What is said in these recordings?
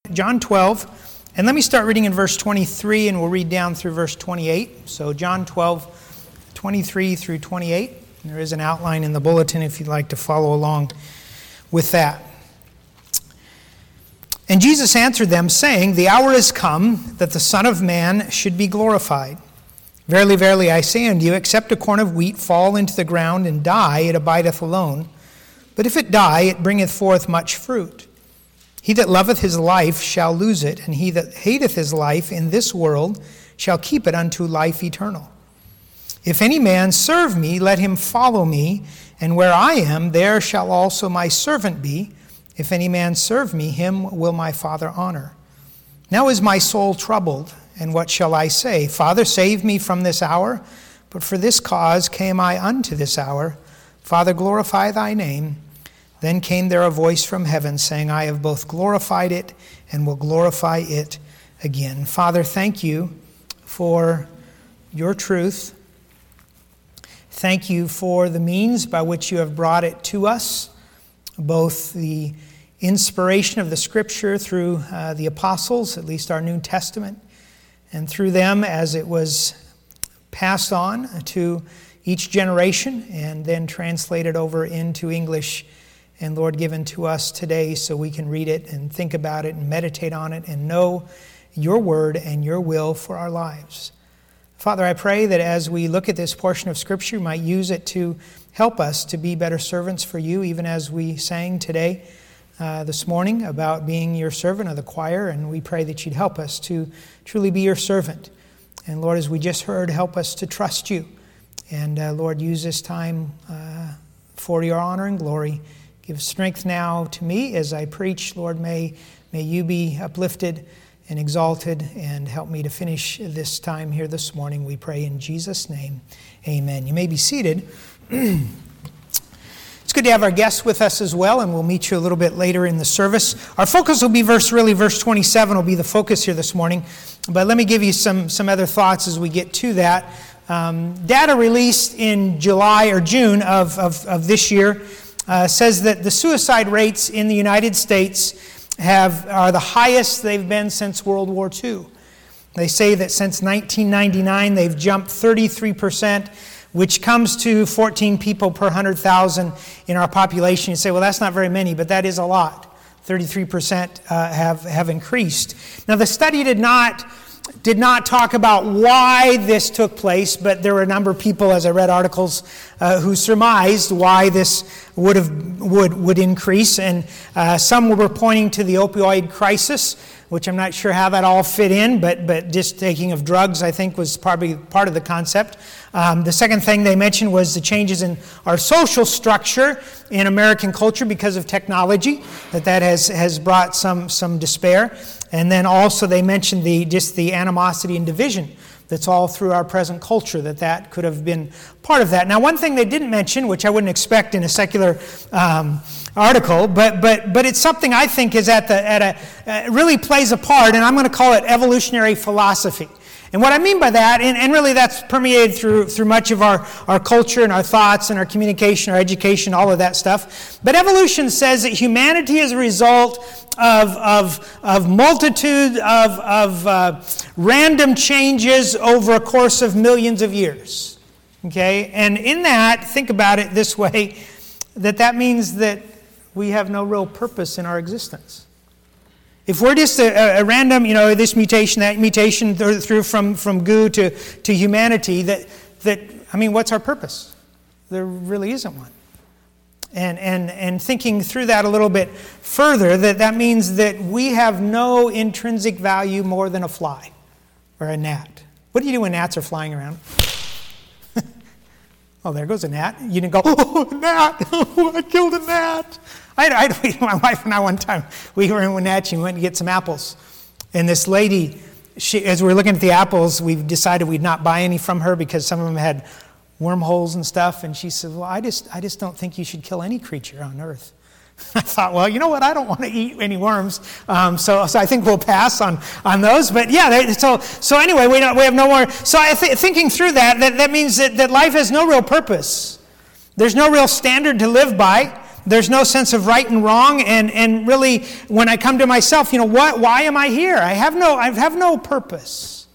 John 12, and let me start reading in verse 23, and we'll read down through verse 28. So John 12, 23 through 28. There is an outline in the bulletin if you'd like to follow along with that. And Jesus answered them, saying, The hour is come that the Son of Man should be glorified. Verily, verily, I say unto you, except a corn of wheat fall into the ground and die, it abideth alone. But if it die, it bringeth forth much fruit. He that loveth his life shall lose it, and he that hateth his life in this world shall keep it unto life eternal. If any man serve me, let him follow me, and where I am, there shall also my servant be. If any man serve me, him will my Father honor. Now is my soul troubled, and what shall I say? Father, save me from this hour. But for this cause came I unto this hour. Father, glorify thy name. Then came there a voice from heaven, saying, I have both glorified it and will glorify it again. Father, thank you for your truth. Thank you for the means by which you have brought it to us, both the inspiration of the Scripture through the apostles, at least our New Testament, and through them as it was passed on to each generation and then translated over into English, and Lord, given to us today so we can read it and think about it and meditate on it and know your word and your will for our lives. Father, I pray that as we look at this portion of Scripture, you might use it to help us to be better servants for you, even as we sang today, this morning, about being your servant of the choir, and we pray that you'd help us to truly be your servant. And Lord, as we just heard, help us to trust you. And Lord, use this time for your honor and glory. Give strength now to me as I preach. Lord, may you be uplifted and exalted, and help me to finish this time here this morning. We pray in Jesus' name. Amen. You may be seated. It's good to have our guests with us as well, and we'll meet you a little bit later in the service. Our focus will be verse 27 will be the focus here this morning. But let me give you some other thoughts as we get to that. Data released in July or June of this year says that the suicide rates in the United States are the highest they've been since World War II. They say that since 1999 they've jumped 33%, which comes to 14 people per 100,000 in our population. You say, well, that's not very many, but that is a lot. 33% have increased. Now, the study did not talk about why this took place, but there were a number of people, as I read articles, who surmised why this would increase, and some were pointing to the opioid crisis, which I'm not sure how that all fit in, but just taking of drugs, I think, was probably part of the concept. The second thing they mentioned was the changes in our social structure in American culture because of technology, that has brought some despair. And then also they mentioned the animosity and division that's all through our present culture, that could have been part of that. Now, one thing they didn't mention, which I wouldn't expect in a secular article, but it's something I think is really plays a part, and I'm going to call it evolutionary philosophy. And what I mean by that, and really that's permeated through much of our culture and our thoughts and our communication, our education, all of that stuff. But evolution says that humanity is a result of multitude of random changes over a course of millions of years. Okay? And in that, think about it this way, that means that we have no real purpose in our existence. If we're just a random, this mutation, that mutation through from goo to humanity, what's our purpose? There really isn't one. And thinking through that a little bit further, that means that we have no intrinsic value more than a fly or a gnat. What do you do when gnats are flying around? Oh, there goes a gnat. You didn't go, oh, a gnat! Oh, I killed a gnat! My wife and I one time, we were in Wenatchee and went to get some apples. And this lady, as we were looking at the apples, we decided we'd not buy any from her because some of them had wormholes and stuff. And she said, well, I just don't think you should kill any creature on earth. I thought, well, you know what? I don't want to eat any worms, so I think we'll pass on those. But yeah, so anyway, we have no more. So thinking through that means that life has no real purpose. There's no real standard to live by. There's no sense of right and wrong, and really, when I come to myself, why am I here? I have no purpose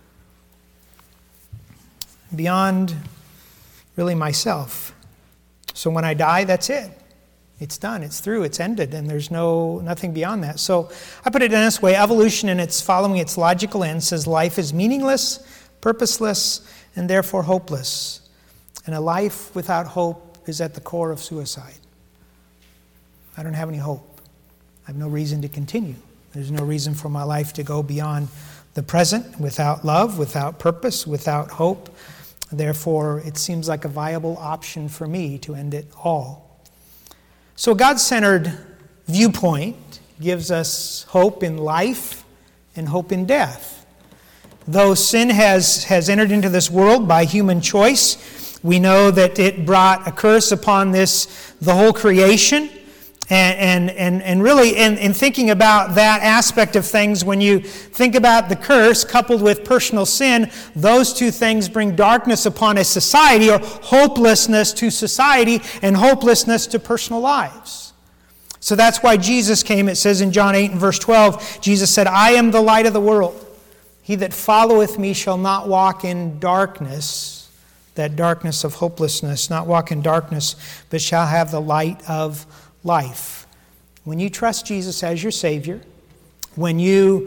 beyond really myself. So when I die, that's it. It's done, it's through, it's ended, and there's nothing beyond that. So I put it in this way: evolution, in its following its logical end, says life is meaningless, purposeless, and therefore hopeless. And a life without hope is at the core of suicide. I don't have any hope. I have no reason to continue. There's no reason for my life to go beyond the present without love, without purpose, without hope. Therefore, it seems like a viable option for me to end it all. So a God-centered viewpoint gives us hope in life and hope in death. Though sin has entered into this world by human choice, we know that it brought a curse upon the whole creation. And really, in thinking about that aspect of things, when you think about the curse coupled with personal sin, those two things bring darkness upon a society, or hopelessness to society and hopelessness to personal lives. So that's why Jesus came. It says in John 8 and verse 12, Jesus said, "I am the light of the world. He that followeth me shall not walk in darkness," that darkness of hopelessness, not walk in darkness, but shall have the light of life. When you trust Jesus as your Savior, when you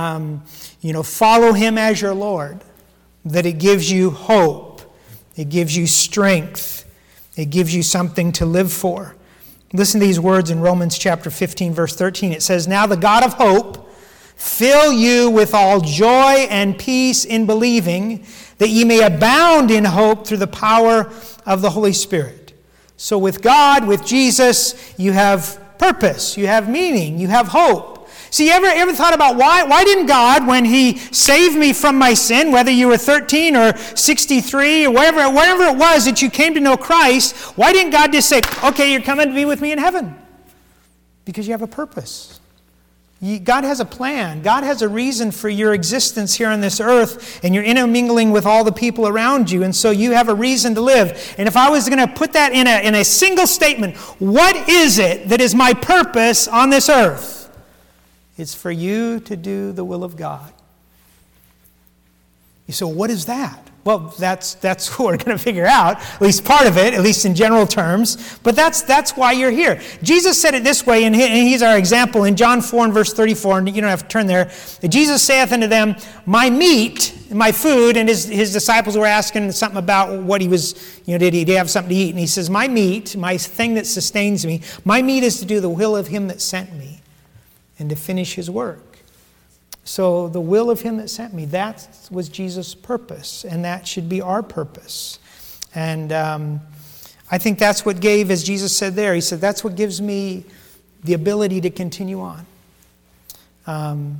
follow Him as your Lord, that it gives you hope, it gives you strength, it gives you something to live for. Listen to these words in Romans chapter 15, verse 13. It says, "Now the God of hope fill you with all joy and peace in believing, that ye may abound in hope through the power of the Holy Spirit." So with God, with Jesus, you have purpose, you have meaning, you have hope. See, ever thought about why didn't God, when He saved me from my sin, whether you were 13 or 63 or whatever it was that you came to know Christ, why didn't God just say, "Okay, you're coming to be with me in heaven"? Because you have a purpose. God has a plan. God has a reason for your existence here on this earth, and you're intermingling with all the people around you, and so you have a reason to live. And if I was going to put that in a single statement, what is it that is my purpose on this earth? It's for you to do the will of God. You say, what is that? Well, that's what we're going to figure out, at least part of it, at least in general terms. But that's why you're here. Jesus said it this way, and He's our example in John 4 and verse 34, and you don't have to turn there. Jesus saith unto them, "My meat, my food," and his disciples were asking something about what he was, did he have something to eat? And He says, "My meat, my thing that sustains me, my meat is to do the will of Him that sent me and to finish His work." So the will of Him that sent me, that was Jesus' purpose, and that should be our purpose. And I think that's what gave, as Jesus said there, He said, that's what gives me the ability to continue on.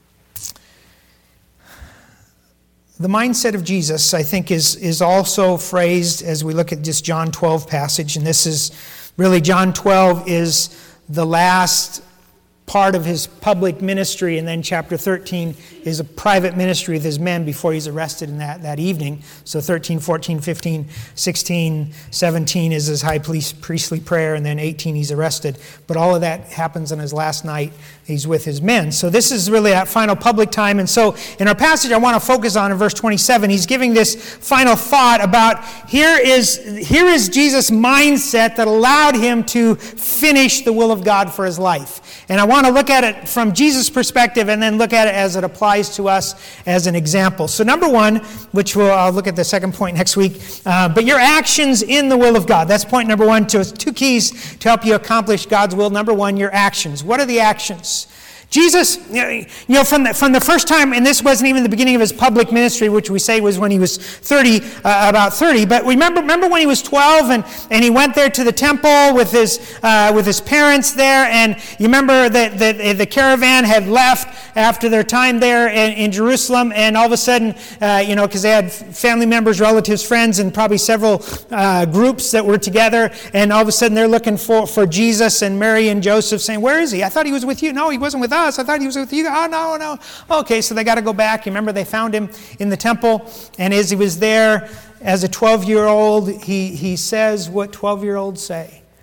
The mindset of Jesus, I think, is also phrased as we look at this John 12 passage, and this is really, John 12 is the last part of His public ministry, and then chapter 13 is a private ministry with His men before He's arrested in that evening. So 13, 14, 15, 16, 17 is His high priestly prayer, and then 18 He's arrested. But all of that happens on His last night. He's with His men. So this is really that final public time. And so in our passage I want to focus on in verse 27, He's giving this final thought about here is Jesus' mindset that allowed Him to finish the will of God for His life. And I want to look at it from Jesus' perspective and then look at it as it applies to us as an example. So number one, which I'll look at the second point next week, but your actions in the will of God. That's point number one. Two keys to help you accomplish God's will. Number one, your actions. What are the actions? Jesus, from the first time, and this wasn't even the beginning of His public ministry, which we say was when He was about 30. But remember when He was 12, and He went there to the temple with his parents there, and you remember that the caravan had left after their time there in Jerusalem, and all of a sudden, because they had family members, relatives, friends, and probably several groups that were together, and all of a sudden they're looking for Jesus, and Mary and Joseph saying, "Where is He? I thought He was with you." "No, He wasn't with us. I thought He was with you." "Oh, no. Okay, so they got to go back. You remember they found Him in the temple, and as He was there as a 12-year-old, he says what 12-year-olds say.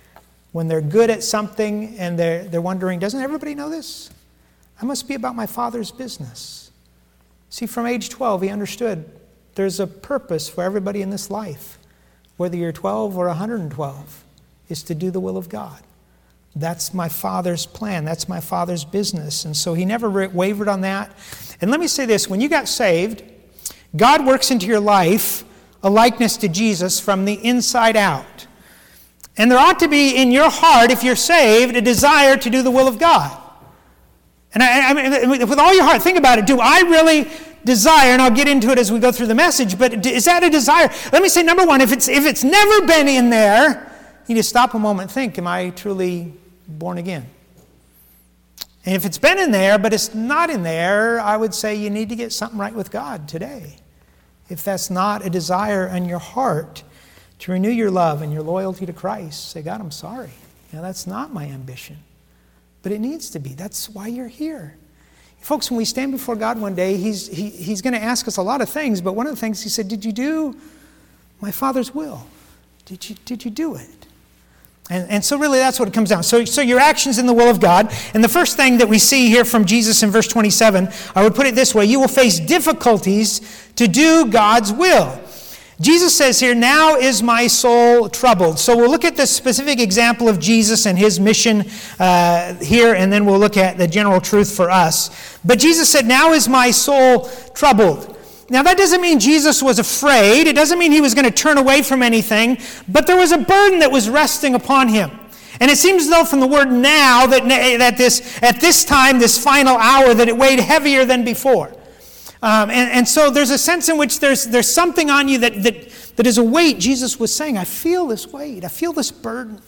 when they're good at something and they're wondering, doesn't everybody know this? I must be about my Father's business. See, from age 12, he understood there's a purpose for everybody in this life. Whether you're 12 or 112, is to do the will of God. That's my Father's plan. That's my Father's business. And so he never wavered on that. And let me say this, when you got saved, God works into your life a likeness to Jesus from the inside out. And there ought to be in your heart, if you're saved, a desire to do the will of God. And I mean, with all your heart, think about it. Do I really desire, and I'll get into it as we go through the message, but is that a desire? Let me say, number one, if it's never been in there, you need to stop a moment and think, am I truly born again? And if it's been in there, but it's not in there, I would say you need to get something right with God today. If that's not a desire in your heart to renew your love and your loyalty to Christ, say, God, I'm sorry. That's not my ambition. But it needs to be. That's why you're here. Folks, when we stand before God one day, He's going to ask us a lot of things, but one of the things He said, did you do my Father's will? Did you do it? And so really that's what it comes down. So your actions in the will of God. And the first thing that we see here from Jesus in verse 27, I would put it this way, you will face difficulties to do God's will. Jesus says here, now is my soul troubled. So we'll look at the specific example of Jesus and his mission here, and then we'll look at the general truth for us. But Jesus said, now is my soul troubled. Now that doesn't mean Jesus was afraid. It doesn't mean he was going to turn away from anything. But there was a burden that was resting upon him. And it seems as though from the word now, that at this time, this final hour, that it weighed heavier than before. And so there's a sense in which there's something on you that is a weight. Jesus was saying, I feel this weight. I feel this burden.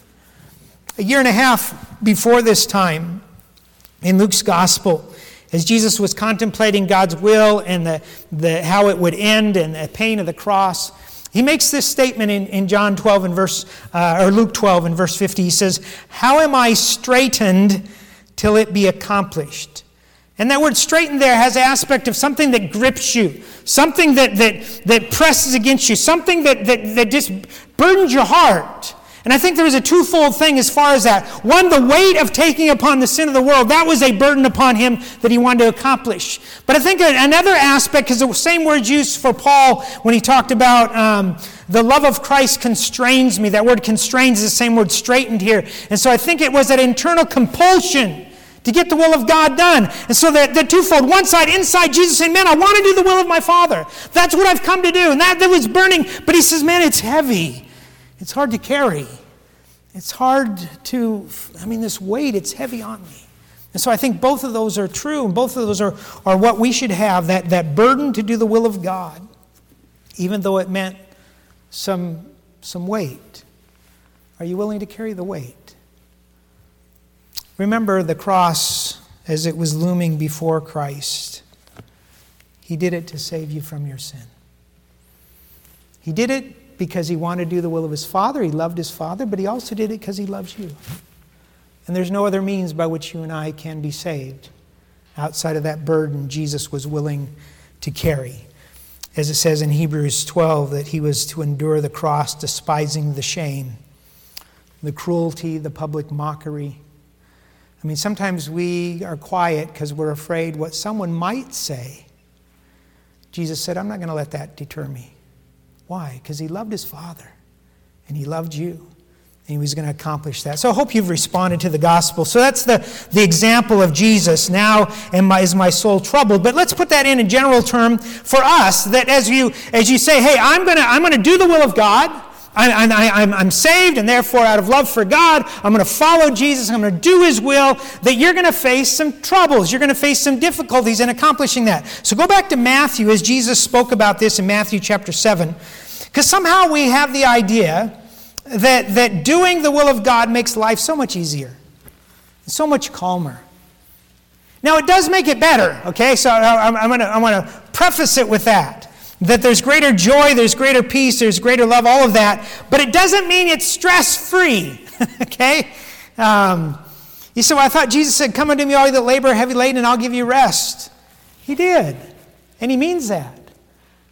A year and a half before this time, in Luke's gospel, as Jesus was contemplating God's will and how it would end and the pain of the cross, he makes this statement in John 12 or Luke 12 and verse 50. He says, how am I straitened till it be accomplished? And that word straightened there has the aspect of something that grips you, something that presses against you, something that just burdens your heart. And I think there is a twofold thing as far as that. One, the weight of taking upon the sin of the world, that was a burden upon him that he wanted to accomplish. But I think another aspect, because the same word used for Paul when he talked about the love of Christ constrains me. That word constrains is the same word straightened here. And so I think it was that internal compulsion to get the will of God done. And so the twofold, one side, inside Jesus saying, man, I want to do the will of my Father. That's what I've come to do. And that was burning. But he says, man, it's heavy. It's hard to carry. It's hard to, this weight, it's heavy on me. And so I think both of those are true, and both of those are what we should have, that burden to do the will of God, even though it meant some weight. Are you willing to carry the weight? Remember the cross as it was looming before Christ. He did it to save you from your sin. He did it because he wanted to do the will of his Father. He loved his Father, but he also did it because he loves you. And there's no other means by which you and I can be saved outside of that burden Jesus was willing to carry. As it says in Hebrews 12, that he was to endure the cross, despising the shame, the cruelty, the public mockery. Sometimes we are quiet because we're afraid what someone might say. Jesus said, I'm not going to let that deter me. Why? Because he loved his Father, and he loved you, and he was going to accomplish that. So I hope you've responded to the gospel. So that's the example of Jesus. Now is my soul troubled. But let's put that in a general term for us, that as you say, hey, I'm going to do the will of God. I'm saved, and therefore out of love for God, I'm going to follow Jesus, I'm going to do his will, that you're going to face some troubles, you're going to face some difficulties in accomplishing that. So go back to Matthew as Jesus spoke about this in Matthew chapter 7, because somehow we have the idea that doing the will of God makes life so much easier, so much calmer. Now it does make it better, okay? So I'm going to preface it with that there's greater joy, there's greater peace, there's greater love, all of that. But it doesn't mean it's stress-free, okay? You say, well, I thought Jesus said, come unto me all you that labor heavy laden, and I'll give you rest. He did, and he means that.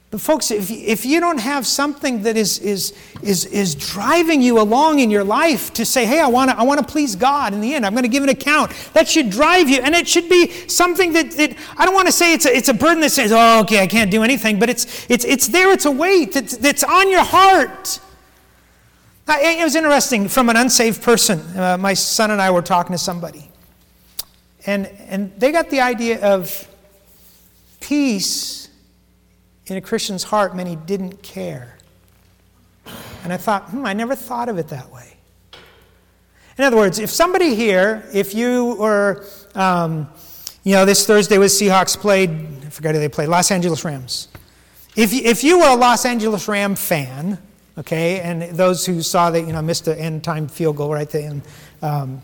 But folks, if you don't have something that is driving you along in your life to say, hey, I want to please God in the end, I'm going to give an account, that should drive you. And it should be something that I don't want to say it's a burden that says, oh, okay, I can't do anything, but it's there, it's a weight that's on your heart. It was interesting, from an unsaved person, my son and I were talking to somebody, and they got the idea of peace in a Christian's heart meant he didn't care. And I thought, I never thought of it that way. In other words, if somebody here, if you were, this Thursday was Seahawks played, I forgot who they played, Los Angeles Rams. If you were a Los Angeles Ram fan, okay, and those who saw that, missed the end time field goal right there, and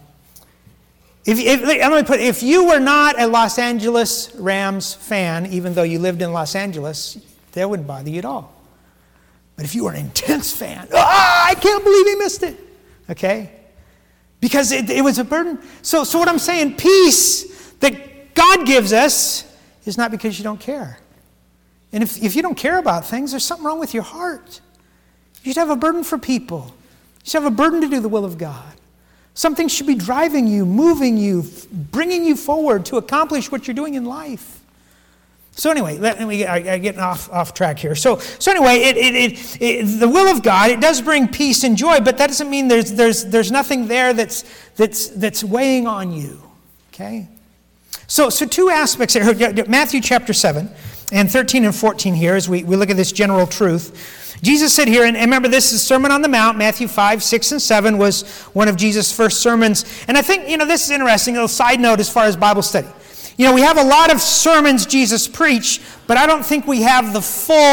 if you were not a Los Angeles Rams fan, even though you lived in Los Angeles, that wouldn't bother you at all. But if you were an intense fan, I can't believe he missed it. Okay? Because it was a burden. So what I'm saying, peace that God gives us is not because you don't care. And if you don't care about things, there's something wrong with your heart. You should have a burden for people. You should have a burden to do the will of God. Something should be driving you, moving you, bringing you forward to accomplish what you're doing in life. So anyway, I'm getting off track here. So anyway, the will of God, it does bring peace and joy, but that doesn't mean there's nothing there that's weighing on you. Okay? So two aspects here. Matthew chapter 7 and 13 and 14 here, as we look at this general truth. Jesus said here, and remember this is Sermon on the Mount, Matthew 5, 6, and 7 was one of Jesus' first sermons. And I think, this is interesting, a little side note as far as Bible study. We have a lot of sermons Jesus preached, but I don't think we have the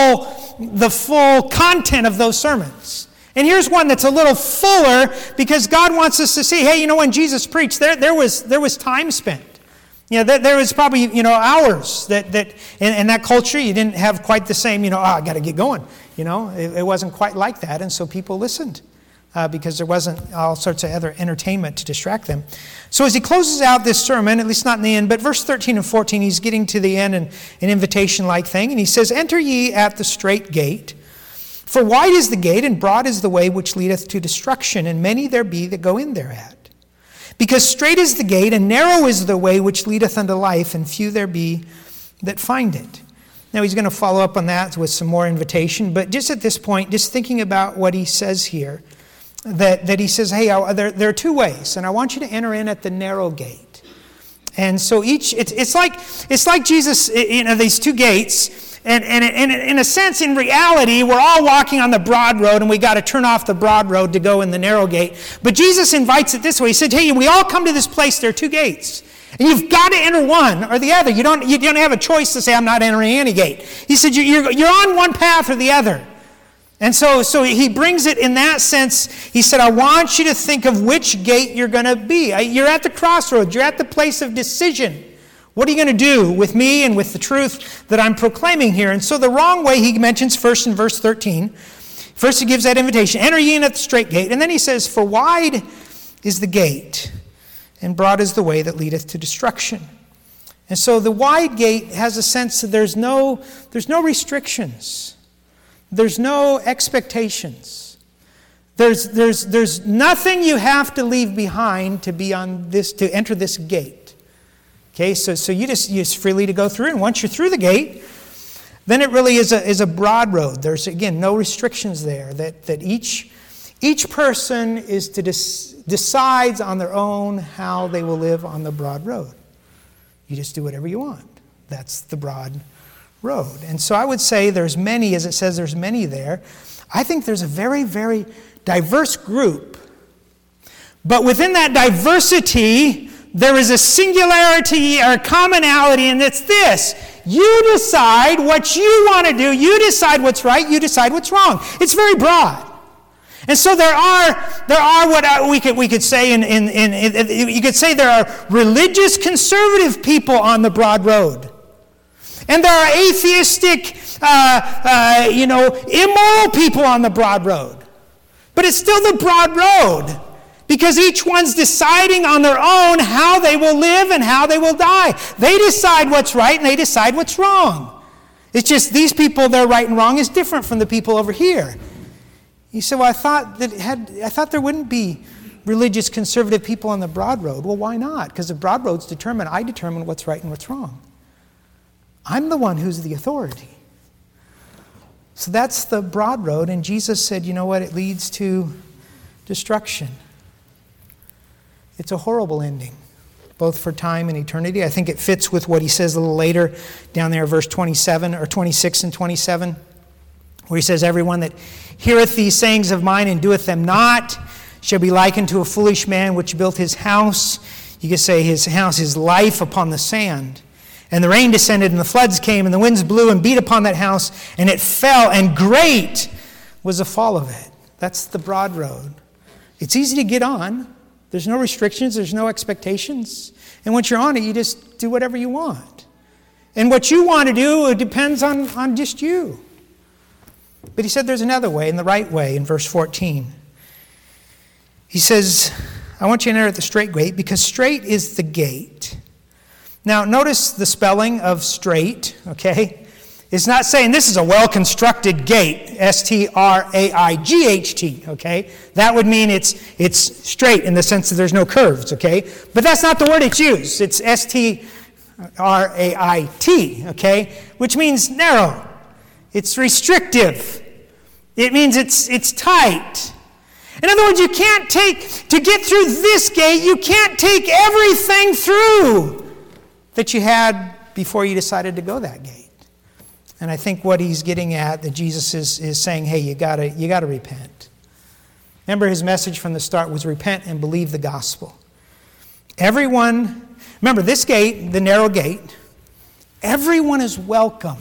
full content of those sermons. And here's one that's a little fuller because God wants us to see, hey, when Jesus preached, there was time spent. There was probably, hours that in that culture you didn't have quite the same, I got to get going. It wasn't quite like that, and so people listened. Because there wasn't all sorts of other entertainment to distract them. So as he closes out this sermon, at least not in the end, but verse 13 and 14, he's getting to the end, an invitation-like thing, and he says, "Enter ye at the strait gate, for wide is the gate, and broad is the way which leadeth to destruction, and many there be that go in thereat. Because strait is the gate, and narrow is the way which leadeth unto life, and few there be that find it." Now he's going to follow up on that with some more invitation, but just at this point, just thinking about what he says here, that he says, hey, there are two ways, and I want you to enter in at the narrow gate. And so it's like Jesus, these two gates, and in a sense, in reality, we're all walking on the broad road, and we got to turn off the broad road to go in the narrow gate. But Jesus invites it this way. He said, hey, we all come to this place, there are two gates. And you've got to enter one or the other. You don't have a choice to say, I'm not entering any gate. He said, you're on one path or the other. And so he brings it in that sense. He said, I want you to think of which gate you're going to be. You're at the crossroads. You're at the place of decision. What are you going to do with me and with the truth that I'm proclaiming here? And so the wrong way he mentions first in verse 13. First he gives that invitation. Enter ye in at the strait gate. And then he says, for wide is the gate, and broad is the way that leadeth to destruction. And so the wide gate has a sense that there's no restrictions. There's no expectations. There's nothing you have to leave behind to be on this, to enter this gate. Okay, so you're just freely to go through, and once you're through the gate, then it really is a broad road. There's again no restrictions there. That each person is to decides on their own how they will live on the broad road. You just do whatever you want. That's the broad road. And so I would say there's many, as it says there's many there. I think there's a very, very diverse group. But within that diversity, there is a singularity or commonality, and it's this. You decide what you want to do. You decide what's right. You decide what's wrong. It's very broad. And so there are what we could say you could say there are religious conservative people on the broad road. And there are atheistic, immoral people on the broad road. But it's still the broad road because each one's deciding on their own how they will live and how they will die. They decide what's right and they decide what's wrong. It's just these people, their right and wrong is different from the people over here. You say, well, I thought there wouldn't be religious conservative people on the broad road. Well, why not? Because the broad road's I determine what's right and what's wrong. I'm the one who's the authority. So that's the broad road, and Jesus said, you know what? It leads to destruction. It's a horrible ending, both for time and eternity. I think it fits with what he says a little later down there, verse 27 or 26 and 27, where he says, everyone that heareth these sayings of mine and doeth them not shall be likened to a foolish man which built his house. You could say his house, his life upon the sand. And the rain descended, and the floods came, and the winds blew and beat upon that house, and it fell, and great was the fall of it. That's the broad road. It's easy to get on. There's no restrictions. There's no expectations. And once you're on it, you just do whatever you want. And what you want to do, it depends on just you. But he said there's another way, and the right way, in verse 14. He says, I want you to enter at the straight gate, because straight is the gate. Now, notice the spelling of straight, okay? It's not saying this is a well-constructed gate, S-T-R-A-I-G-H-T, okay? That would mean it's straight in the sense that there's no curves, okay? But that's not the word it's used. It's S-T-R-A-I-T, okay? Which means narrow. It's restrictive. It means it's tight. In other words, to get through this gate, you can't take everything through that you had before you decided to go that gate. And I think what he's getting at, that Jesus is saying, hey, you gotta repent. Remember, his message from the start was repent and believe the gospel. Remember this gate, the narrow gate, everyone is welcome.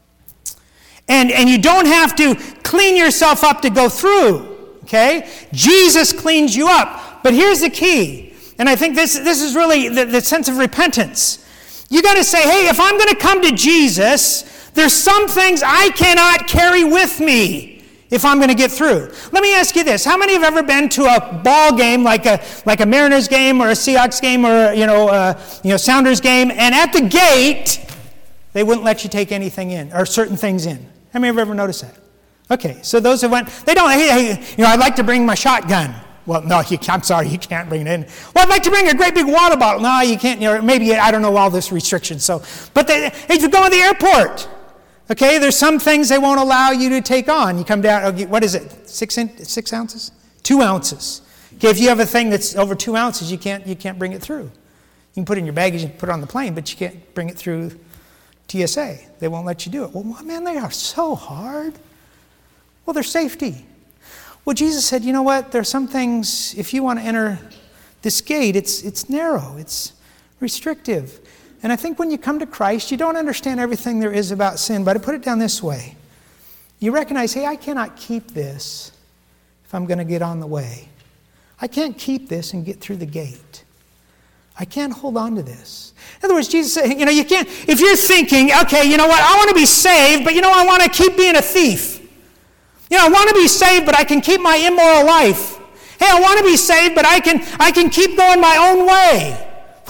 And you don't have to clean yourself up to go through, okay? Jesus cleans you up. But here's the key, and I think this is really the sense of repentance. You got to say, hey, if I'm going to come to Jesus, there's some things I cannot carry with me if I'm going to get through. Let me ask you this. How many have ever been to a ball game like a Mariners game or a Seahawks game or Sounders game, and at the gate, they wouldn't let you take anything in or certain things in? How many have ever noticed that? Okay, so those who went, they don't, hey, I'd like to bring my shotgun. Well, no, I'm sorry, you can't bring it in. Well, I'd like to bring a great big water bottle. No, you can't. Maybe, I don't know, all this restrictions. But if you go to the airport, okay, there's some things they won't allow you to take on. You come down, what is it, 6 ounces? 2 ounces. Okay, if you have a thing that's over 2 ounces, you can't bring it through. You can put it in your baggage and put it on the plane, but you can't bring it through TSA. They won't let you do it. Well, man, they are so hard. Well, they're safety. Well, Jesus said, you know what? There are some things, if you want to enter this gate, it's narrow, it's restrictive. And I think when you come to Christ, you don't understand everything there is about sin, but I put it down this way. You recognize, hey, I cannot keep this if I'm going to get on the way. I can't keep this and get through the gate. I can't hold on to this. In other words, Jesus said, you can't, if you're thinking, okay, you know what, I want to be saved, but I want to keep being a thief. I want to be saved, but I can keep my immoral life. Hey, I want to be saved, but I can keep going my own way.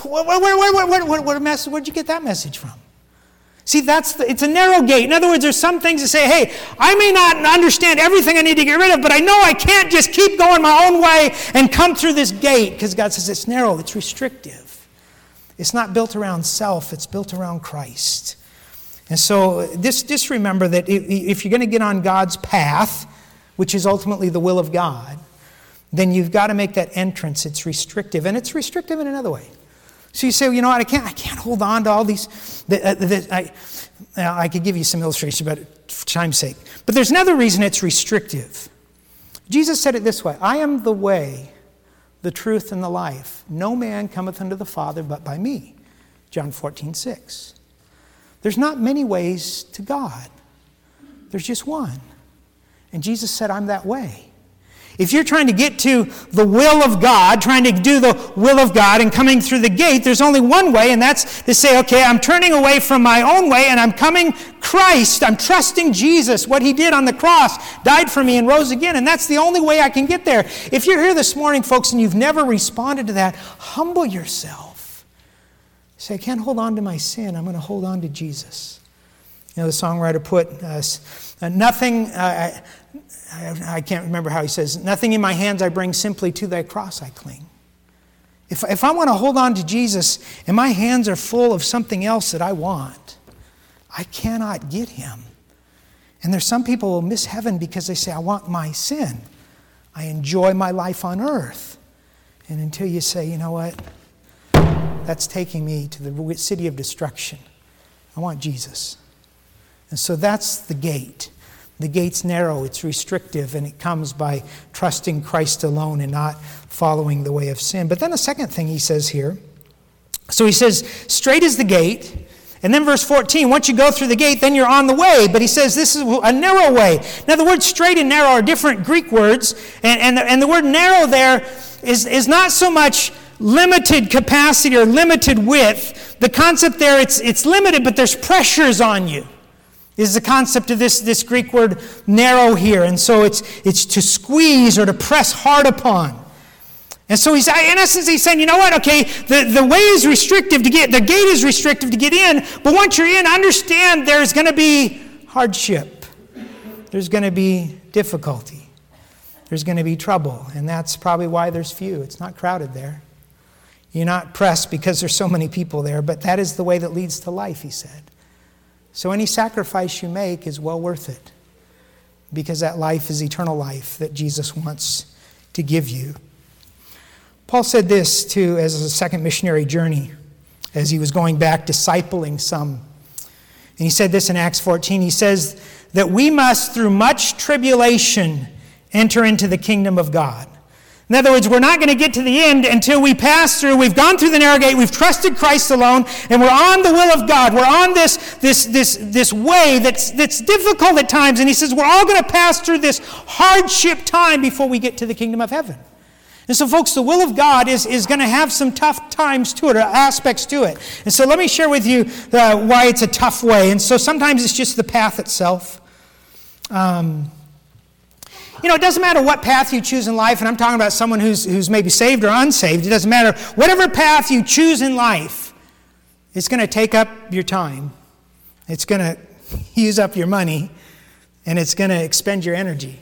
What message? Where'd you get that message from? See, it's a narrow gate. In other words, there's some things that say, hey, I may not understand everything I need to get rid of, but I know I can't just keep going my own way and come through this gate, because God says it's narrow, it's restrictive. It's not built around self, it's built around Christ. And so just remember that if you're going to get on God's path, which is ultimately the will of God, then you've got to make that entrance. It's restrictive, and it's restrictive in another way. So you say, well, you know what, I can't hold on to all these. I could give you some illustration, but for time's sake. But there's another reason it's restrictive. Jesus said it this way: I am the way, the truth, and the life. No man cometh unto the Father but by me. John 14:6. There's not many ways to God. There's just one. And Jesus said, I'm that way. If you're trying to get to the will of God, trying to do the will of God and coming through the gate, there's only one way, and that's to say, okay, I'm turning away from my own way and I'm coming Christ. I'm trusting Jesus, what he did on the cross, died for me and rose again, and that's the only way I can get there. If you're here this morning, folks, and you've never responded to that, humble yourself. Say, I can't hold on to my sin. I'm going to hold on to Jesus. The songwriter put, nothing, I can't remember how he says, nothing in my hands I bring, simply to thy cross I cling. If I want to hold on to Jesus and my hands are full of something else that I want, I cannot get him. And there's some people who will miss heaven because they say, I want my sin. I enjoy my life on earth. And until you say, you know what, that's taking me to the city of destruction. I want Jesus. And so that's the gate. The gate's narrow, it's restrictive, and it comes by trusting Christ alone and not following the way of sin. But then the second thing he says here, so he says, straight is the gate. And then verse 14, once you go through the gate, then you're on the way. But he says this is a narrow way. Now the words straight and narrow are different Greek words. And the word narrow there is not so much limited capacity or limited width. The concept there, it's limited, but there's pressures on you. Is the concept of this Greek word narrow here. And so it's to squeeze or to press hard upon. And so in essence, he's saying, you know what, okay, the way is restrictive to get, the gate is restrictive to get in, but once you're in, understand there's going to be hardship. There's going to be difficulty. There's going to be trouble. And that's probably why there's few. It's not crowded there. You're not pressed because there's so many people there, but that is the way that leads to life, he said. So any sacrifice you make is well worth it, because that life is eternal life that Jesus wants to give you. Paul said this too as a second missionary journey, as he was going back discipling some. And he said this in Acts 14. He says that we must through much tribulation enter into the kingdom of God. In other words, we're not going to get to the end until we pass through. We've gone through the narrow gate. We've trusted Christ alone, and we're on the will of God. We're on this way that's difficult at times. And he says we're all going to pass through this hardship time before we get to the kingdom of heaven. And so, folks, the will of God is going to have some tough times to it, or aspects to it. And so let me share with you why it's a tough way. And so sometimes it's just the path itself. It doesn't matter what path you choose in life, and I'm talking about someone who's maybe saved or unsaved. It doesn't matter. Whatever path you choose in life, it's going to take up your time. It's going to use up your money, and it's going to expend your energy.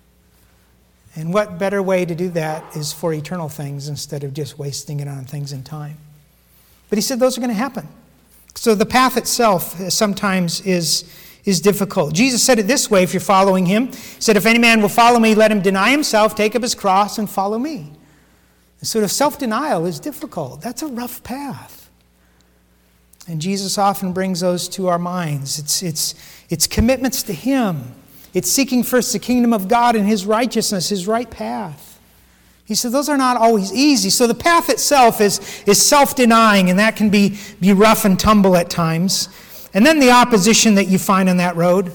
And what better way to do that is for eternal things instead of just wasting it on things in time. But he said those are going to happen. So the path itself sometimes is difficult. Jesus said it this way, if you're following him. He said, if any man will follow me, let him deny himself, take up his cross, and follow me. And sort of self-denial is difficult. That's a rough path. And Jesus often brings those to our minds. It's commitments to him. It's seeking first the kingdom of God and his righteousness, his right path. He said those are not always easy. So the path itself is self-denying, and that can be rough and tumble at times. And then the opposition that you find on that road.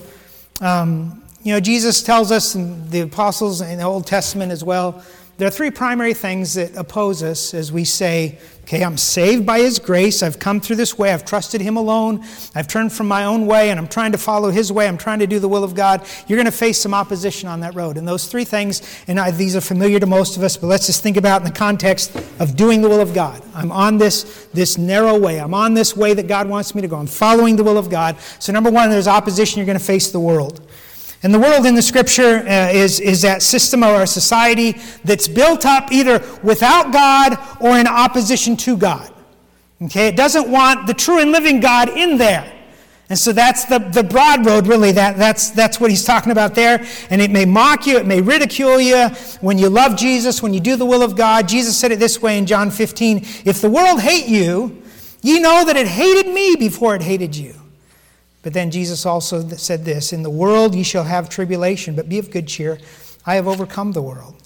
Jesus tells us, and the apostles in the Old Testament as well, there are three primary things that oppose us as we say, okay, I'm saved by his grace. I've come through this way. I've trusted him alone. I've turned from my own way, and I'm trying to follow his way. I'm trying to do the will of God. You're going to face some opposition on that road. And those three things, and these are familiar to most of us, but let's just think about in the context of doing the will of God. I'm on this narrow way. I'm on this way that God wants me to go. I'm following the will of God. So number one, there's opposition. You're going to face the world. And the world in the Scripture is that system or a society that's built up either without God or in opposition to God. Okay, it doesn't want the true and living God in there. And so that's the broad road, really. That's what he's talking about there. And it may mock you, it may ridicule you when you love Jesus, when you do the will of God. Jesus said it this way in John 15, if the world hate you, ye know that it hated me before it hated you. But then Jesus also said this, in the world ye shall have tribulation, but be of good cheer. I have overcome the world.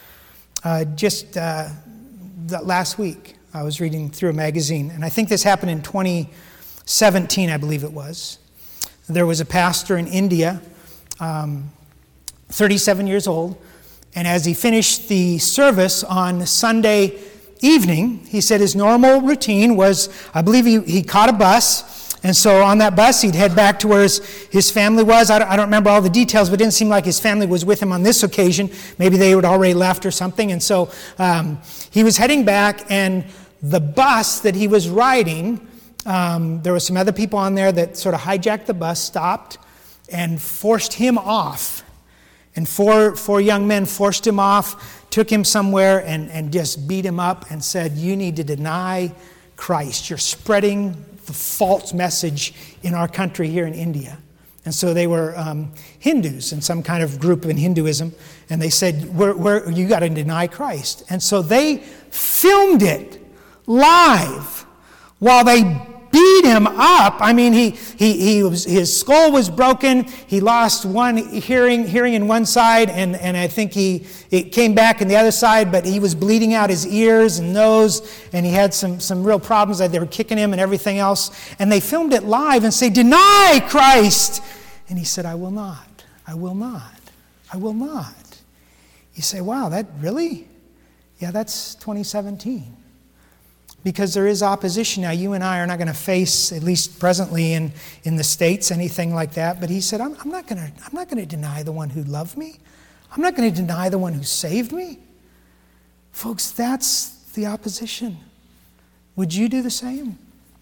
Last week, I was reading through a magazine, and I think this happened in 2017, I believe it was. There was a pastor in India, 37 years old, and as he finished the service on Sunday evening, he said his normal routine was, I believe he caught a bus. And so on that bus, he'd head back to where his family was. I don't remember all the details, but it didn't seem like his family was with him on this occasion. Maybe they had already left or something. And so he was heading back, and the bus that he was riding There were some other people on there that sort of hijacked the bus, stopped, and forced him off. And four young men forced him off, took him somewhere, and just beat him up and said, "You need to deny Christ. You're spreading the false message in our country here in India." And so they were Hindus in some kind of group in Hinduism, and they said, "You got to deny Christ." And so they filmed it live while they beat him up. I mean, his skull was broken. He lost one hearing in one side, and I think it came back in the other side, but he was bleeding out his ears and nose, and he had some real problems. They were kicking him and everything else. And they filmed it live and say, "Deny Christ." And he said, "I will not. I will not. I will not." You say, wow, that really? Yeah, that's 2017. Because there is opposition. Now, you and I are not going to face, at least presently in the States, anything like that. But he said, I'm not going to deny the one who loved me. I'm not going to deny the one who saved me. Folks, that's the opposition. Would you do the same?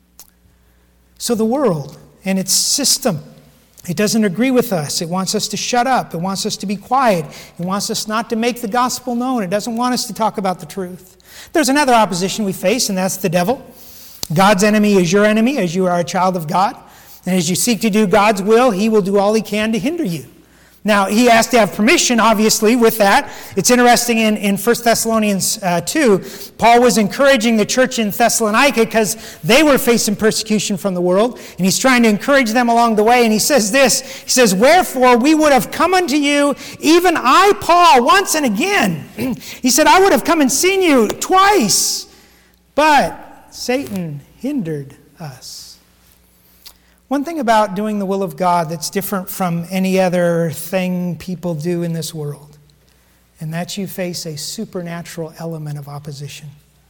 So the world and its system, it doesn't agree with us. It wants us to shut up. It wants us to be quiet. It wants us not to make the gospel known. It doesn't want us to talk about the truth. There's another opposition we face, and that's the devil. God's enemy is your enemy as you are a child of God. And as you seek to do God's will, he will do all he can to hinder you. Now, he has to have permission, obviously, with that. It's interesting in 1 Thessalonians 2, Paul was encouraging the church in Thessalonica because they were facing persecution from the world, and he's trying to encourage them along the way, and he says this, he says, "Wherefore we would have come unto you, even I, Paul, once and again." He said, "I would have come and seen you twice, but Satan hindered us." One thing about doing the will of God that's different from any other thing people do in this world, and that's you face a supernatural element of opposition.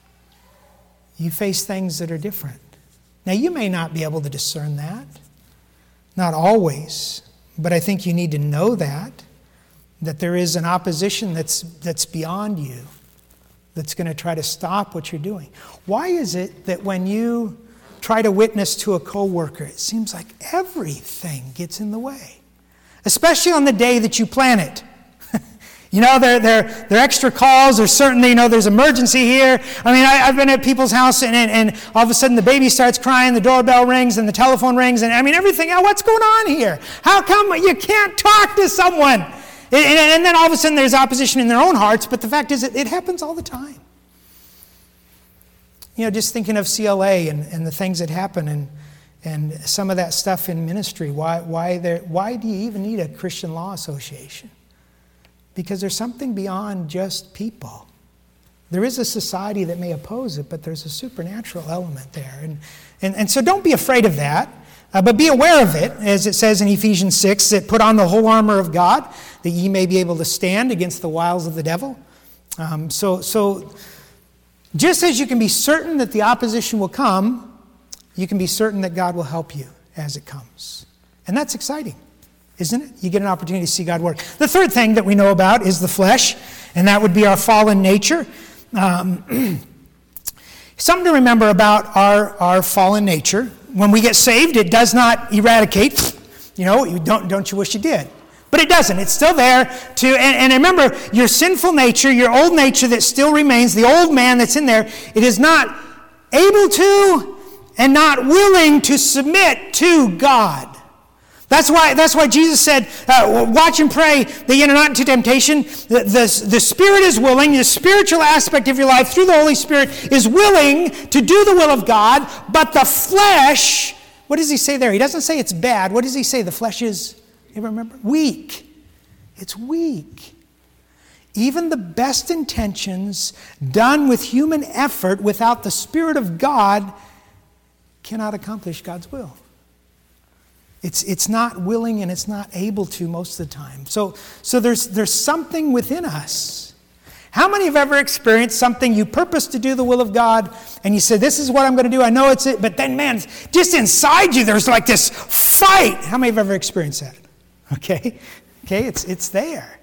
You face things that are different. Now, you may not be able to discern that, not always, but I think you need to know that there is an opposition that's beyond you, that's going to try to stop what you're doing. Why is it that when you try to witness to a coworker, it seems like everything gets in the way, especially on the day that you plan it? You know, there are extra calls, or certainly, there's emergency here. I mean, I've been at people's house, and all of a sudden the baby starts crying, the doorbell rings, and the telephone rings, and I mean, everything. What's going on here? How come you can't talk to someone? And then all of a sudden there's opposition in their own hearts, but the fact is it happens all the time. Just thinking of CLA and the things that happen and some of that stuff in ministry. Why do you even need a Christian Law Association? Because there's something beyond just people. There is a society that may oppose it, but there's a supernatural element there. And so don't be afraid of that, but be aware of it, as it says in Ephesians 6, that put on the whole armor of God, that ye may be able to stand against the wiles of the devil. So just as you can be certain that the opposition will come, you can be certain that God will help you as it comes. And that's exciting, isn't it? You get an opportunity to see God work. The third thing that we know about is the flesh, and that would be our fallen nature. Something to remember about our fallen nature. When we get saved, it does not eradicate. Don't you wish you did? But it doesn't. It's still there. And remember, your sinful nature, your old nature that still remains, the old man that's in there, it is not able to and not willing to submit to God. That's why Jesus said, watch and pray that you enter not into temptation. The spirit is willing. The spiritual aspect of your life through the Holy Spirit is willing to do the will of God, but the flesh, what does he say there? He doesn't say it's bad. What does he say? The flesh is, you remember? Weak. It's weak. Even the best intentions done with human effort without the Spirit of God cannot accomplish God's will. It's not willing and it's not able to most of the time. So there's something within us. How many have ever experienced something you purpose to do the will of God and you say, this is what I'm going to do, I know it's it, but then man, just inside you there's like this fight. How many have ever experienced that? Okay, it's there.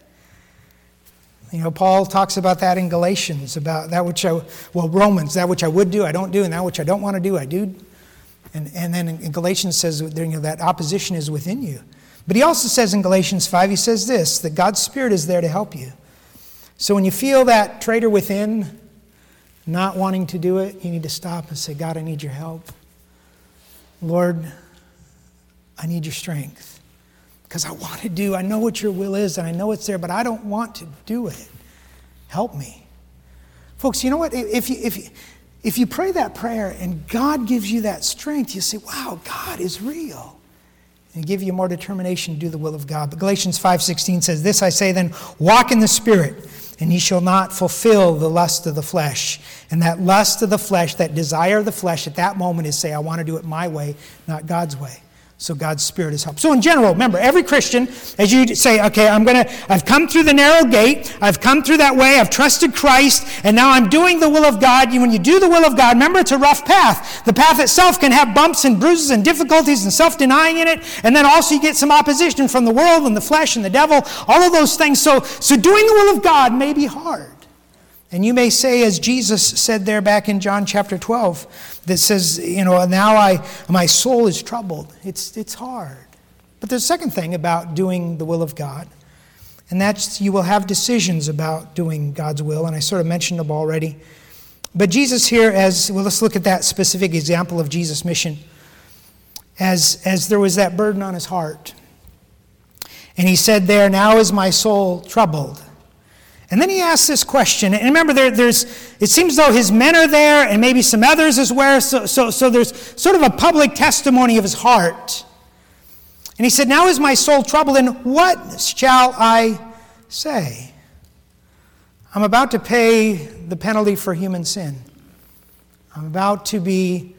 Paul talks about that in Galatians, about that which Romans, that which I would do, I don't do, and that which I don't want to do, I do. And then in Galatians says that opposition is within you. But he also says in Galatians 5, he says this, that God's Spirit is there to help you. So when you feel that traitor within not wanting to do it, you need to stop and say, God, I need your help. Lord, I need your strength. Because I know what your will is, and I know it's there, but I don't want to do it. Help me. Folks, you know what? If you pray that prayer and God gives you that strength, you say, wow, God is real. And give you more determination to do the will of God. But Galatians 5:16 says, this I say then, walk in the Spirit, and ye shall not fulfill the lust of the flesh. And that lust of the flesh, that desire of the flesh at that moment is say, I want to do it my way, not God's way. So God's Spirit is help. So in general, remember, every Christian, as you say, okay, I've come through the narrow gate, I've come through that way, I've trusted Christ, and now I'm doing the will of God. When you do the will of God, remember, it's a rough path. The path itself can have bumps and bruises and difficulties and self-denying in it, and then also you get some opposition from the world and the flesh and the devil, all of those things. So doing the will of God may be hard. And you may say, as Jesus said there back in John chapter 12, that says, now my soul is troubled. It's hard. But there's a second thing about doing the will of God, and that's you will have decisions about doing God's will, and I sort of mentioned them already. But Jesus here, let's look at that specific example of Jesus' mission, as there was that burden on his heart. And he said there, now is my soul troubled. And then he asks this question, and remember, it seems though his men are there, and maybe some others as well, so there's sort of a public testimony of his heart. And he said, now is my soul troubled, and what shall I say? I'm about to pay the penalty for human sin. I'm about to be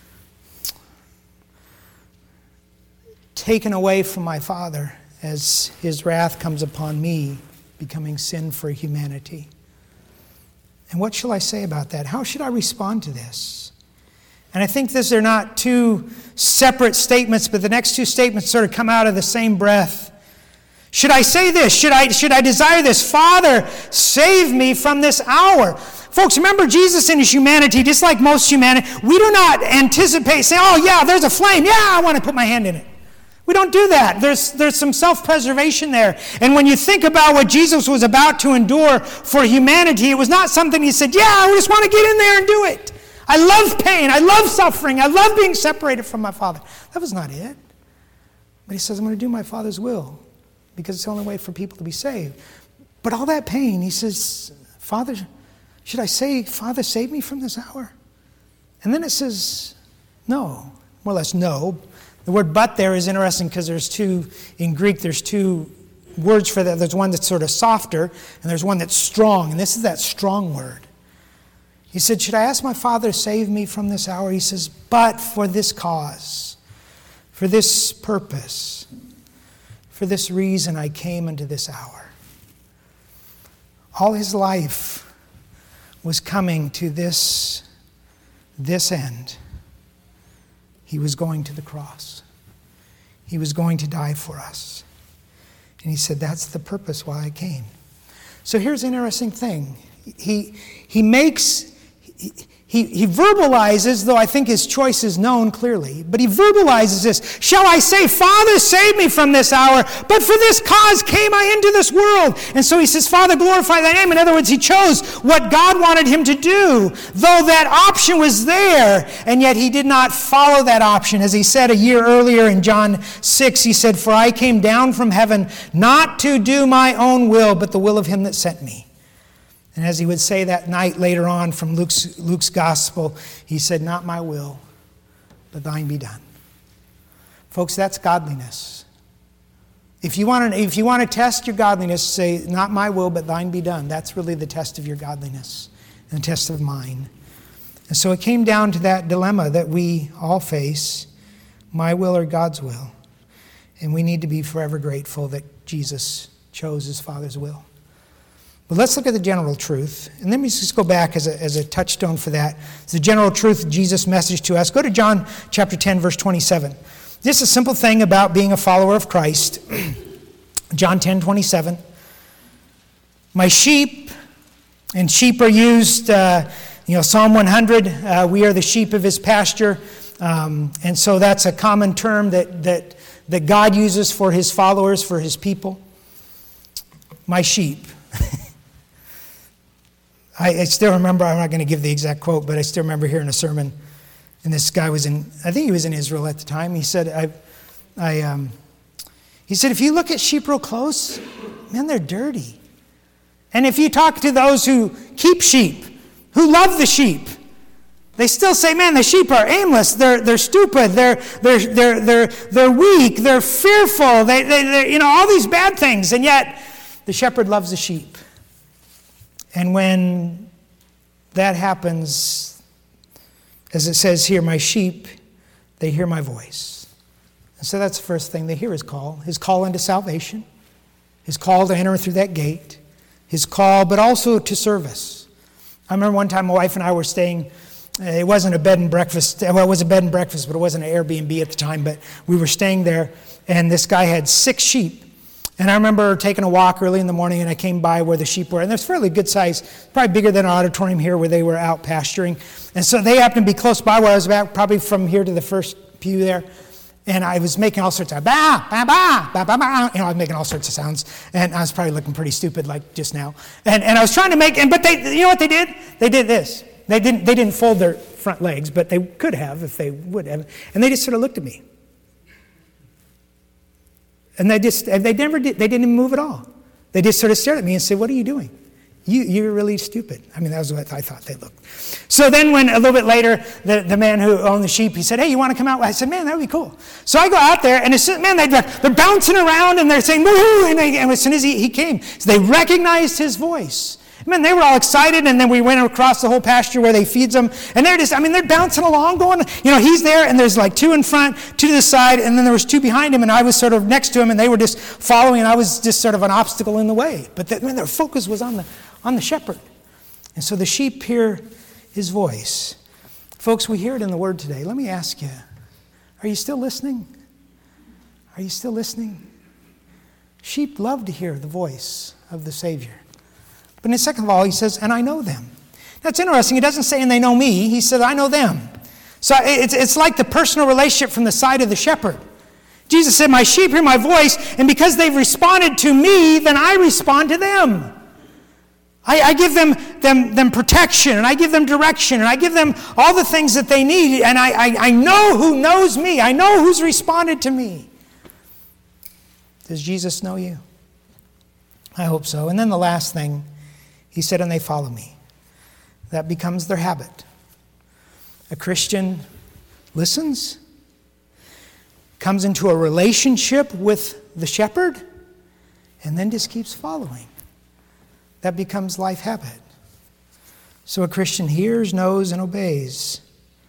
taken away from my Father as his wrath comes upon me, becoming sin for humanity. And what shall I say about that? How should I respond to this? And I think they're not two separate statements, but the next two statements sort of come out of the same breath. Should I say this? Should I desire this? Father, save me from this hour. Folks, remember Jesus in his humanity, just like most humanity, we do not anticipate saying, oh yeah, there's a flame. Yeah, I want to put my hand in it. We don't do that. There's some self-preservation there. And when you think about what Jesus was about to endure for humanity, it was not something he said, yeah, I just want to get in there and do it. I love pain. I love suffering. I love being separated from my Father. That was not it. But he says, I'm going to do my Father's will because it's the only way for people to be saved. But all that pain, he says, Father, should I say, Father, save me from this hour? And then it says, no. More or less, no. The word but there is interesting because in Greek, there's two words for that. There's one that's sort of softer, and there's one that's strong, and this is that strong word. He said, should I ask my Father to save me from this hour? He says, but for this cause, for this purpose, for this reason I came into this hour. All his life was coming to this end. He was going to the cross. He was going to die for us. And he said, that's the purpose why I came. So here's an interesting thing. He verbalizes, though I think his choice is known clearly, but he verbalizes this. Shall I say, Father, save me from this hour, but for this cause came I into this world. And so he says, Father, glorify thy name. In other words, he chose what God wanted him to do, though that option was there, and yet he did not follow that option. As he said a year earlier in John 6, he said, for I came down from heaven not to do my own will, but the will of him that sent me. And as he would say that night later on from Luke's gospel, he said, not my will, but thine be done. Folks, that's godliness. If you want to test your godliness, say, not my will, but thine be done. That's really the test of your godliness and the test of mine. And so it came down to that dilemma that we all face, my will or God's will. And we need to be forever grateful that Jesus chose his Father's will. But let's look at the general truth. And let me just go back as a touchstone for that. It's the general truth of Jesus' message to us. Go to John chapter 10, verse 27. Just a simple thing about being a follower of Christ. John 10, 27. My sheep, and sheep are used, Psalm 100, we are the sheep of his pasture. And so that's a common term that God uses for his followers, for his people. My sheep. I still remember, I'm not going to give the exact quote, but I still remember hearing a sermon, and this guy was I think he was in Israel at the time. He said, he said, if you look at sheep real close, man, they're dirty. And if you talk to those who keep sheep, who love the sheep, they still say, man, the sheep are aimless. They're stupid. They're weak. They're fearful. They all these bad things. And yet, the shepherd loves the sheep. And when that happens, as it says here, my sheep, they hear my voice. And so that's the first thing. They hear his call into salvation, his call to enter through that gate, his call, but also to service. I remember one time my wife and I were staying, it wasn't a bed and breakfast, well, it was a bed and breakfast, but it wasn't an Airbnb at the time, but we were staying there, and this guy had 6 sheep. And I remember taking a walk early in the morning, and I came by where the sheep were. And there's fairly good size, probably bigger than our auditorium here where they were out pasturing. And so they happened to be close by where I was at, probably from here to the first pew there. And I was making all sorts of ba, ba, ba, ba, ba, ba. I was making all sorts of sounds. And I was probably looking pretty stupid like just now. And I was trying to make, but you know what they did? They did this. They didn't fold their front legs, but they could have if they would have. And they just sort of looked at me. And they never did, they didn't even move at all. They just sort of stared at me and said, what are you doing? You're really stupid. I mean, that was what I thought they looked. So then when a little bit later, the man who owned the sheep, he said, hey, you want to come out? I said, man, that would be cool. So I go out there, and it's, man, they're bouncing around, and they're saying, woo-hoo, and as soon as he came, so they recognized his voice. Man, they were all excited, and then we went across the whole pasture where they feeds them, and they're bouncing along, going, he's there, and there's like 2 in front, 2 to the side, and then there was 2 behind him, and I was sort of next to him, and they were just following, and I was just sort of an obstacle in the way. But their focus was on the shepherd. And so the sheep hear his voice. Folks, we hear it in the Word today. Let me ask you, are you still listening? Are you still listening? Sheep love to hear the voice of the Savior. But in second of all, he says, and I know them. That's interesting. He doesn't say, and they know me. He said, I know them. So it's like the personal relationship from the side of the shepherd. Jesus said, my sheep hear my voice, and because they've responded to me, then I respond to them. I give them protection, and I give them direction, and I give them all the things that they need, and I know who knows me. I know who's responded to me. Does Jesus know you? I hope so. And then the last thing, he said, and they follow me. That becomes their habit. A Christian listens, comes into a relationship with the shepherd, and then just keeps following. That becomes life habit. So a Christian hears, knows, and obeys.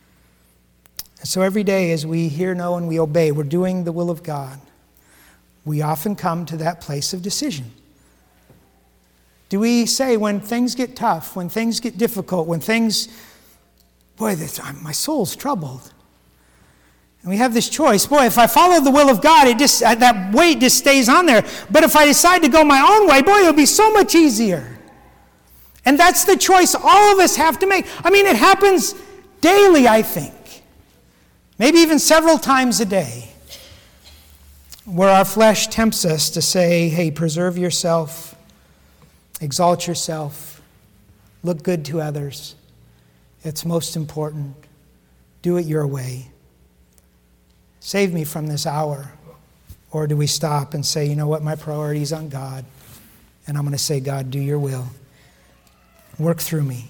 And so every day as we hear, know, and we obey, we're doing the will of God. We often come to that place of decision. Do we say when things get tough, when things get difficult, when things, my soul's troubled. And we have this choice. If I follow the will of God, that weight just stays on there. But if I decide to go my own way, it'll be so much easier. And that's the choice all of us have to make. It happens daily, I think. Maybe even several times a day. Where our flesh tempts us to say, hey, preserve yourself, exalt yourself, look good to others. It's most important. Do it your way. Save me from this hour. Or do we stop and say, you know what, my priority is on God, and I'm going to say, God, do your will. Work through me.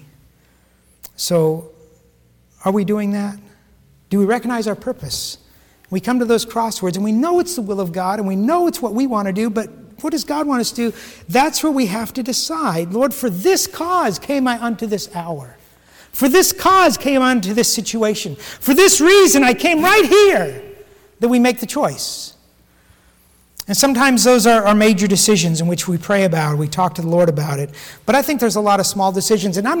So, are we doing that? Do we recognize our purpose? We come to those crossroads, and we know it's the will of God, and we know it's what we want to do, but what does God want us to do? That's where we have to decide. Lord, for this cause came I unto this hour. For this cause came I unto this situation. For this reason I came right here. That we make the choice. And sometimes those are major decisions in which we pray about, we talk to the Lord about it. But I think there's a lot of small decisions. And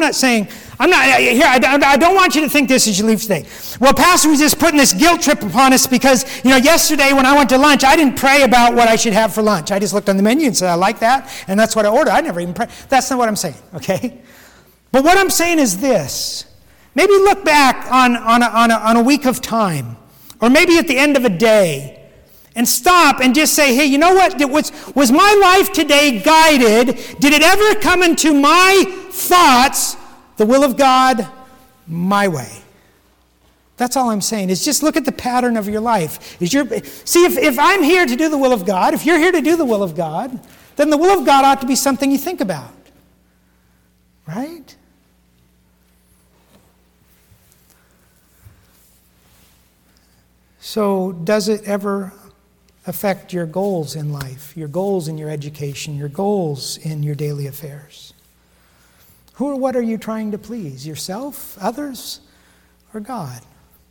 I don't want you to think this as you leave today. Well, Pastor was just putting this guilt trip upon us because, yesterday when I went to lunch, I didn't pray about what I should have for lunch. I just looked on the menu and said, I like that, and that's what I ordered. I never even prayed. That's not what I'm saying, okay? But what I'm saying is this. Maybe look back on a week of time, or maybe at the end of a day, and stop and just say, hey, you know what? Was my life today guided? Did it ever come into my thoughts, the will of God, my way? That's all I'm saying, is just look at the pattern of your life. See, if I'm here to do the will of God, if you're here to do the will of God, then the will of God ought to be something you think about. Right? So, does it ever affect your goals in life, your goals in your education, your goals in your daily affairs? Who or what are you trying to please? Yourself, others, or God?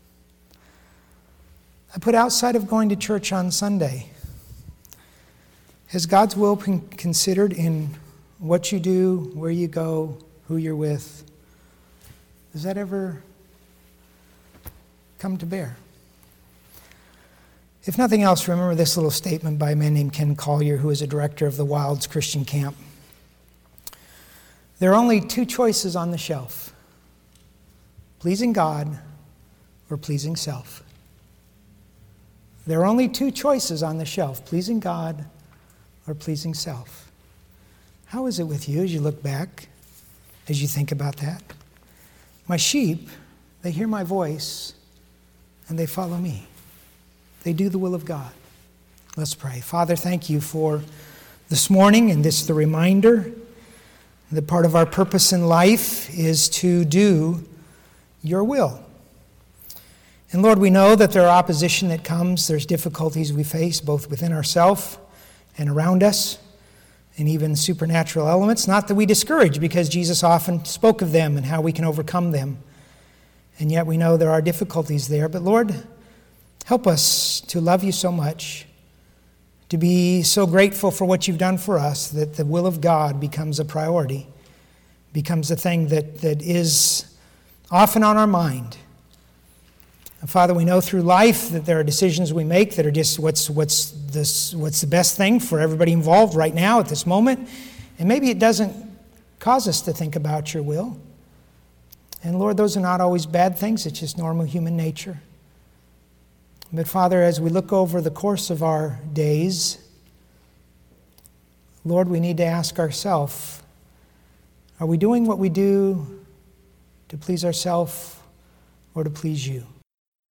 I put outside of going to church on Sunday. Has God's will been considered in what you do, where you go, who you're with? Does that ever come to bear? If nothing else, remember this little statement by a man named Ken Collier, who is a director of the Wilds Christian Camp. There are only two choices on the shelf: pleasing God or pleasing self. There are only two choices on the shelf: pleasing God or pleasing self. How is it with you as you look back, as you think about that? My sheep, they hear my voice and they follow me. They do the will of God. Let's pray. Father, thank you for this morning and the reminder that part of our purpose in life is to do your will. And Lord, we know that there are opposition that comes. There's difficulties we face both within ourselves and around us, and even supernatural elements. Not that we discourage, because Jesus often spoke of them and how we can overcome them. And yet we know there are difficulties there. But Lord, help us to love you so much, to be so grateful for what you've done for us, that the will of God becomes a priority, becomes a thing that is often on our mind. And Father, we know through life that there are decisions we make that are just what's the best thing for everybody involved right now at this moment. And maybe it doesn't cause us to think about your will. And Lord, those are not always bad things. It's just normal human nature. But Father, as we look over the course of our days, Lord, we need to ask ourselves, are we doing what we do to please ourselves or to please you?